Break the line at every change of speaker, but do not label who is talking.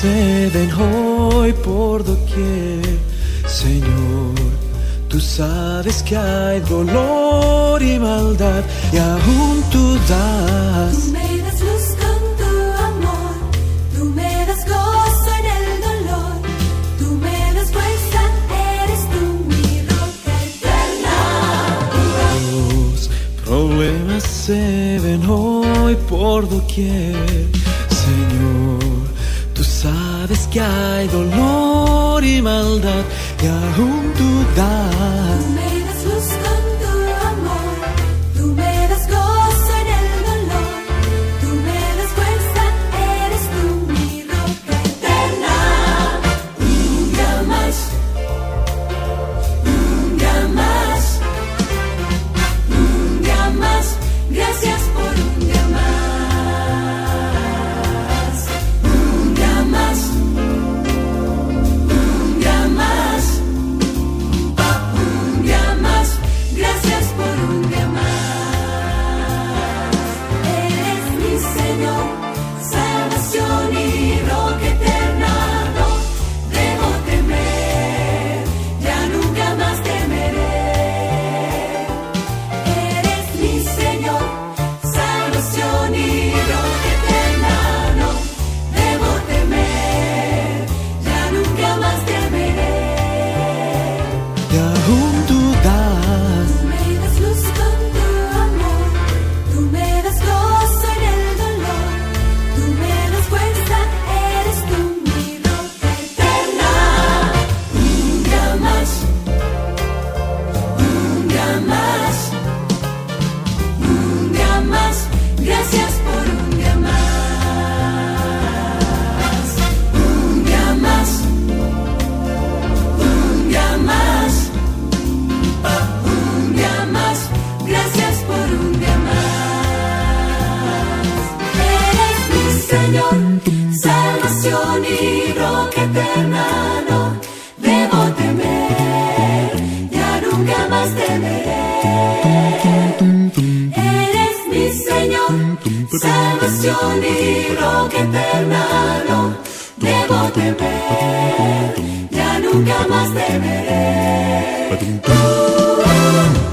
se ven hoy por doquier. Señor, tú sabes que hay dolor y maldad, y aún tú das.
Tú me das luz con tu amor, tú me das gozo en el dolor, tú me das fuerza, eres tú mi roca eterna.
Los problemas se ven hoy por doquier. Señor, tú sabes que hay dolor y maldad, y aún tú das.
Tú me das luz con tu amor, tú me das gozo en el dolor, tú me das fuerza, eres tú mi roca eterna. Un día más, un día más, un día más, gracias por un día más. Un día más, un día más. Un día más, gracias por un día más. Eres mi Señor, salvación y roca eterna. No debo temer, ya nunca más temeré. Eres mi Señor, salvación y roca eterna. No debo temer, ya nunca más temeré.
Y aún tú das.
Tú me das luz con tu amor, tú me das gozo en el dolor, tú me das fuerza, eres tú mi roca eterna. Un día más, un día más, un día más, gracias por un día más. Un día más, un día más. Un día más, gracias por un día más. Eres mi Señor, salvación y roca eterna. No debo temer, ya nunca más temeré. Eres mi Señor, salvación y roca eterna. No debo temer, ya nunca más temeré.